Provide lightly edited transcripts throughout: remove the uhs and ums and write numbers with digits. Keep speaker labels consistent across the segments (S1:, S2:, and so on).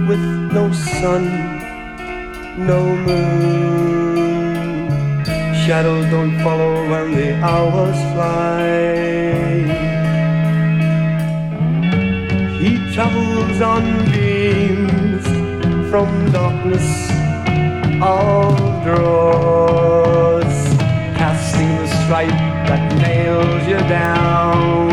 S1: with no sun, no moon. Shadows don't follow when the hours fly. He travels on beams from darkness of draws, casting the stripe that nails you down.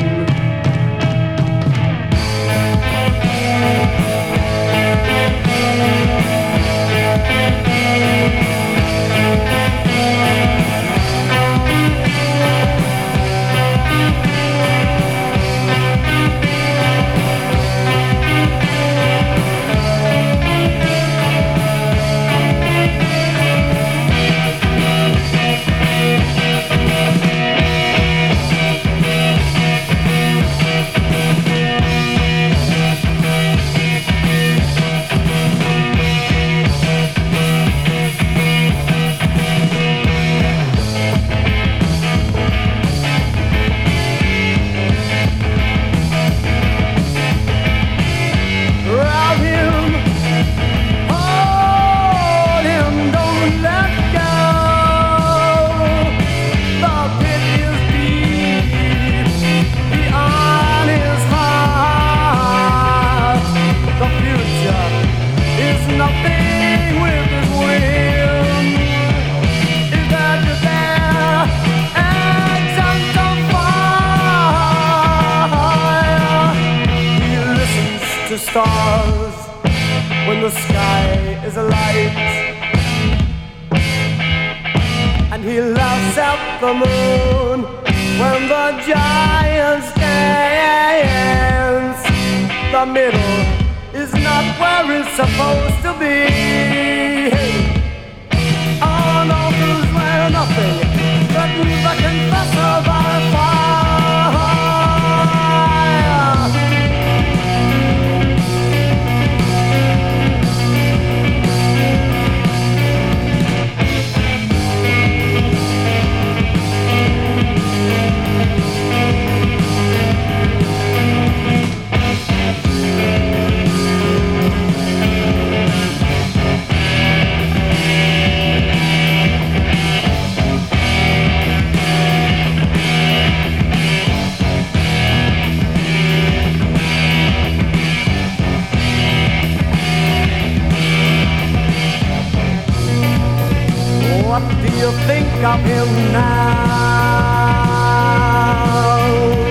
S1: Stars when the sky is alight, and he laughs at the moon when the giants dance. The middle is not where it's supposed to be. Oh, no, there's where nothing but the confessor by fire. What do you think of him now?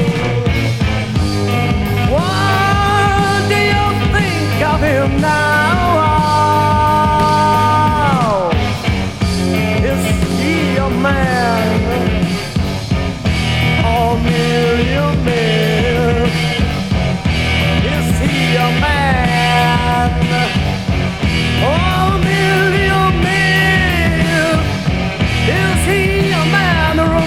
S1: What do you think of him now? Is he a man or merely a man? Is he a man or merely a man? Is he a man or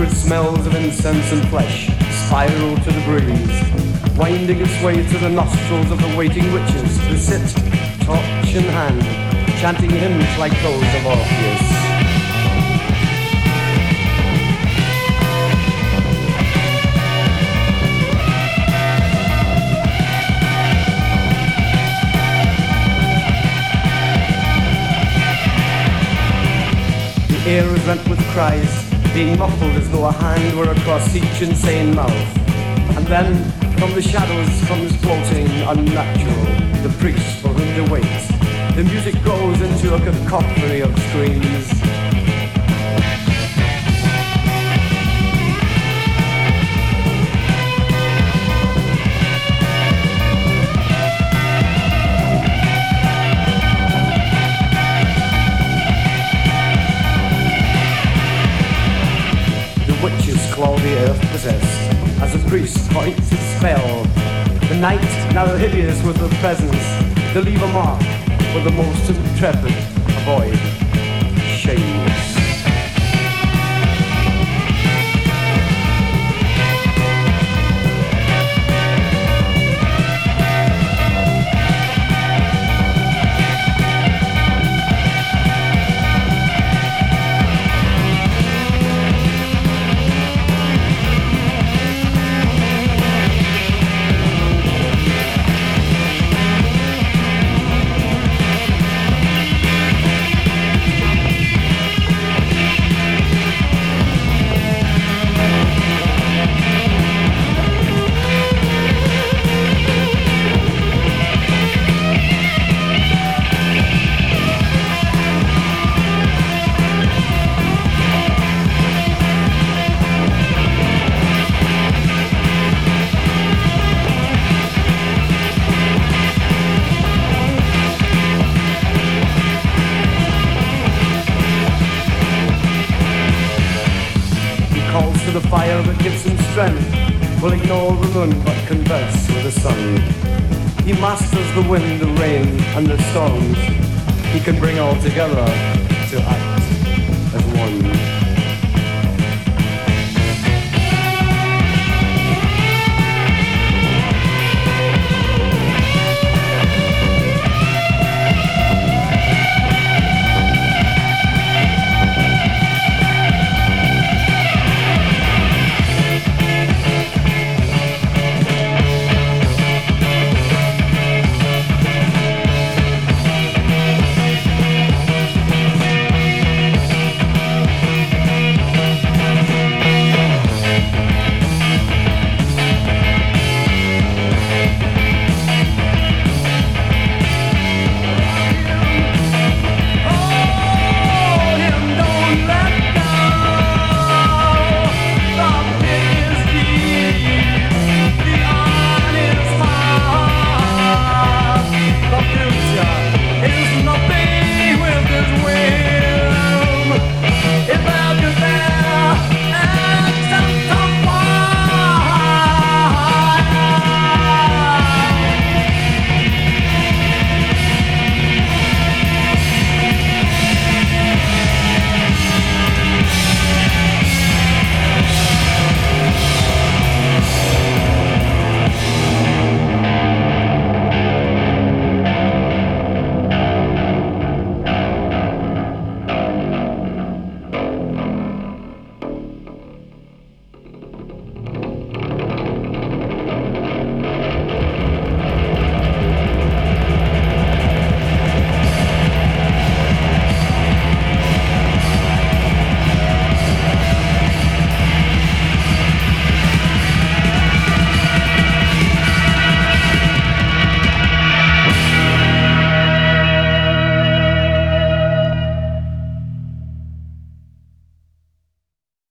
S1: acrid smells of incense and flesh spiral to the breeze, winding its way to the nostrils of the waiting witches who sit, torch in hand, chanting hymns like those of Orpheus. The air is rent with cries, being muffled as though a hand were across each insane mouth. And then, from the shadows comes floating, unnatural, the priest for whom they wait. The music grows into a cacophony of screams. Claw the earth possessed, as a priest points his spell. The night, now hideous with the presence, to leave a mark for the most intrepid avoid shame. The fire that gives him strength will ignore the moon but converse with the sun. He masters the wind, the rain and the storms. He can bring all together to act.